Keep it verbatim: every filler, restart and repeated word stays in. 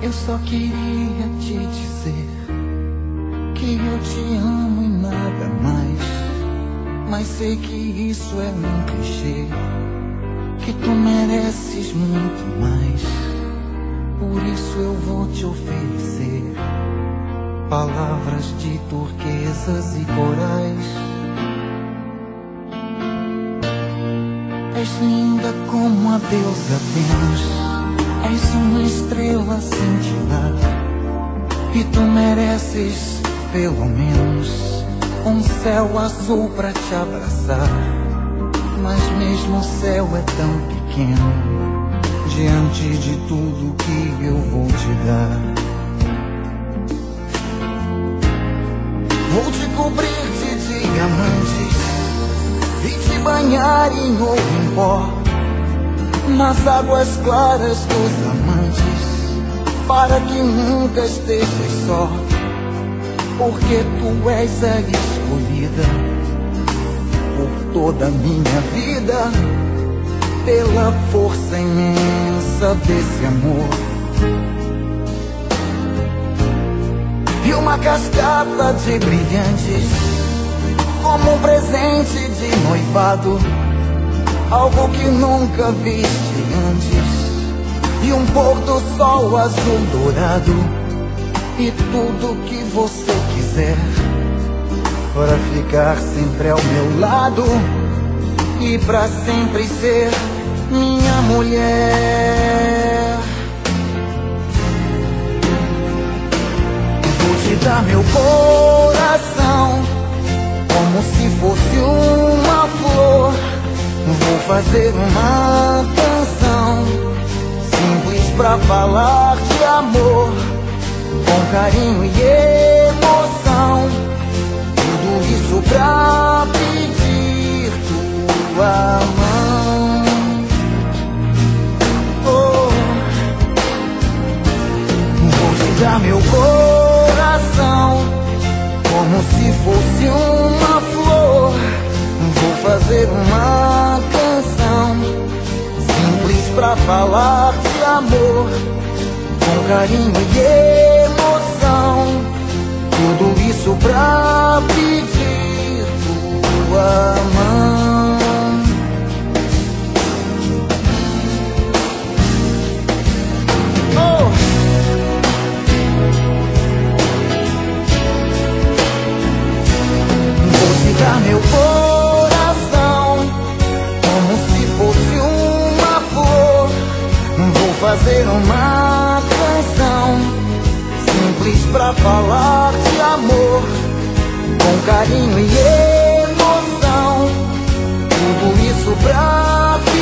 Eu só queria te dizer que eu te amo e nada mais. Mas sei que isso é um clichê, que tu mereces muito mais. Por isso eu vou te oferecer palavras de turquesas e corais. És linda como a deusa Vênus, és uma estrela cintilar, e tu mereces pelo menos um céu azul pra te abraçar. Mas mesmo o céu é tão pequeno diante de tudo que eu vou te dar. Vou te cobrir de diamantes e te banhar em ouro em pó, nas águas claras dos amantes, para que nunca estejas só. Porque tu és a escolhida por toda a minha vida, pela força imensa desse amor. E uma cascata de brilhantes, como um presente de noivado, algo que nunca viste antes, e um pôr do sol azul dourado, e tudo que você quiser, para ficar sempre ao meu lado e pra sempre ser minha mulher. Vou te dar meu coração como se fosse uma flor. Vou fazer uma canção simples pra falar de amor, com carinho e emoção. Tudo isso pra pedir tua mão. Oh. Vou te dar meu coração como se fosse uma flor. Vou fazer uma canção simples pra falar de amor, com carinho e emoção. Tudo isso pra pedir tua mão. Oh. Vou te dar meu coração como se fosse uma flor. Vou fazer uma canção simples pra falar de amor, com carinho e emoção. Tudo isso pra